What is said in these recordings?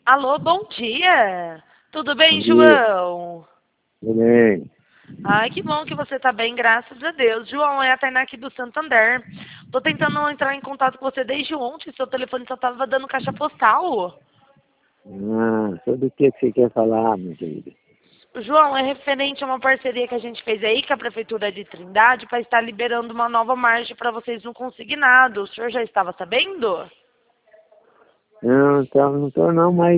Alô, bom dia. Tudo Bom bem, dia. João? Tudo bem? Ai, que bom que você tá bem, graças a Deus. João, é a Tainá aqui do Santander. Tô tentando entrar em contato com você desde ontem, seu telefone só tava dando caixa postal. Sobre o que você quer falar, minha querida? João, é referente a uma parceria que a gente fez aí com a Prefeitura de Trindade para estar liberando uma nova margem para vocês no consignado. O senhor já estava sabendo? Não, então, não estou não, mas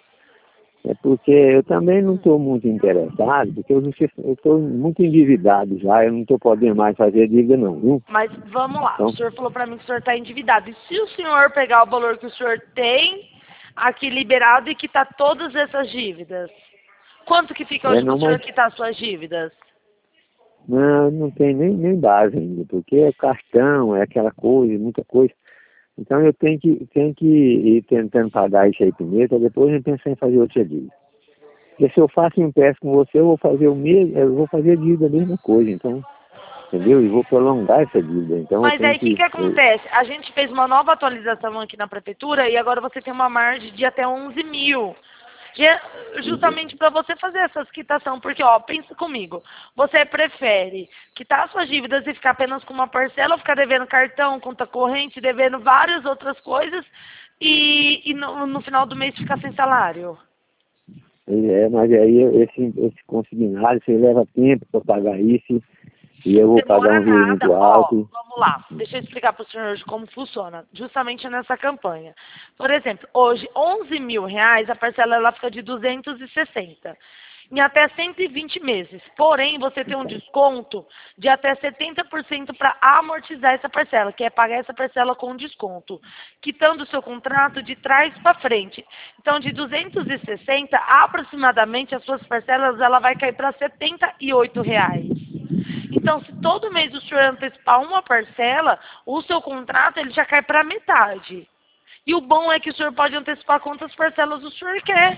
é porque eu também não estou muito interessado, porque eu estou muito endividado já, eu não estou podendo mais fazer dívida não, viu? Mas vamos lá, o Então, senhor falou para mim que o senhor está endividado. E se o senhor pegar o valor que o senhor tem aqui liberado e quitar todas essas dívidas? Quanto que fica hoje para não, o senhor mas quitar suas dívidas? não tem nem base ainda, porque é cartão, é aquela coisa, muita coisa. Então eu tenho que ir tentando pagar isso aí primeiro, para depois eu pensar em fazer outra dívida. Porque se eu faço um empréstimo com você, eu vou fazer o mesmo, eu vou fazer dívida a mesma coisa, então, entendeu? E vou prolongar essa dívida. Então eu Mas tenho aí o que, que. que acontece? A gente fez uma nova atualização aqui na prefeitura e agora você tem uma margem de até 11 mil. Justamente para você fazer essas quitação, porque ó, pensa comigo, você prefere quitar suas dívidas e ficar apenas com uma parcela, ou ficar devendo cartão, conta corrente, devendo várias outras coisas e no final do mês ficar sem salário? Mas aí esse consignado, você leva tempo para pagar isso, e eu vou pagar Demora um juro nada. muito Ó, alto. vamos lá. Deixa eu explicar para o senhor hoje como funciona, justamente nessa campanha. Por exemplo, hoje, 11 mil reais, a parcela ela fica de 260 em até 120 meses. Porém, você tem um desconto de até 70% para amortizar essa parcela, que é pagar essa parcela com desconto, quitando o seu contrato de trás para frente. Então, de 260, aproximadamente, as suas parcelas ela vai cair para 78 reais. Então, se todo mês o senhor antecipar uma parcela, o seu contrato ele já cai para metade. E o bom é que o senhor pode antecipar quantas parcelas o senhor quer.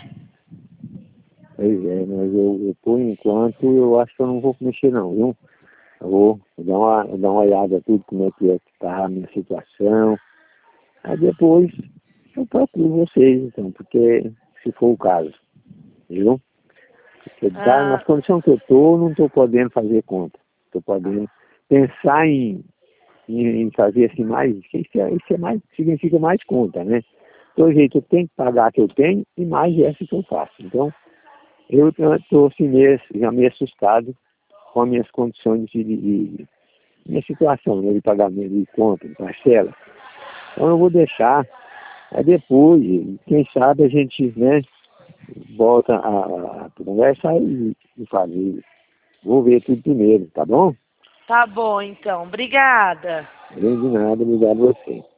Pois é, mas por enquanto, eu acho que eu não vou mexer não, viu? Eu vou dar uma olhada tudo, como é que está a minha situação. Aí depois eu procuro vocês, então, porque se for o caso, viu? Porque tá, nas Ah, condições que eu estou, não estou podendo fazer conta. Estou podendo pensar em fazer assim mais, isso é mais, significa mais conta, né? Do jeito, eu tenho que pagar a que eu tenho e mais essa que eu faço. Então, eu estou assim, já meio assustado com as minhas condições minha situação, né, de pagamento de conta, de parcela. Então eu vou deixar, aí depois, quem sabe a gente, né, volta a conversar e fazer. Vou ver tudo primeiro, tá bom? tá bom, então. Obrigada. Nem de nada, obrigado a você.